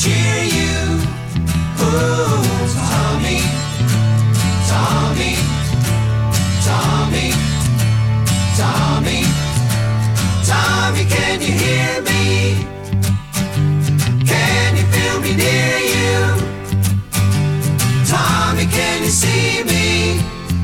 cheer you. Ooh, Tommy, Tommy, Tommy, Tommy, Tommy, can you hear me? Can you feel me near you? Tommy, can you see me?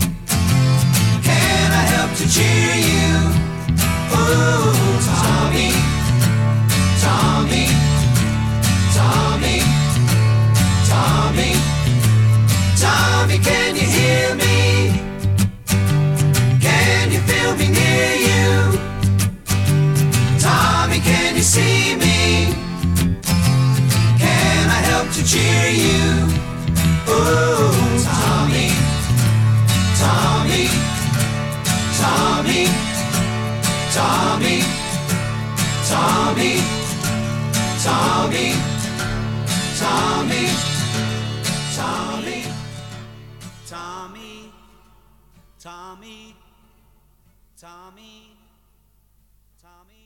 Can I help to cheer you? Ooh, Tommy, Tommy, Tommy, Tommy, Tommy, can you hear me? Can you feel me near you? Tommy, can you see me? Can I help to cheer you? Ooh, Tommy, Tommy, Tommy, Tommy, Tommy, Tommy, Tommy, Tommy, Tommy, Tommy, Tommy, Tommy.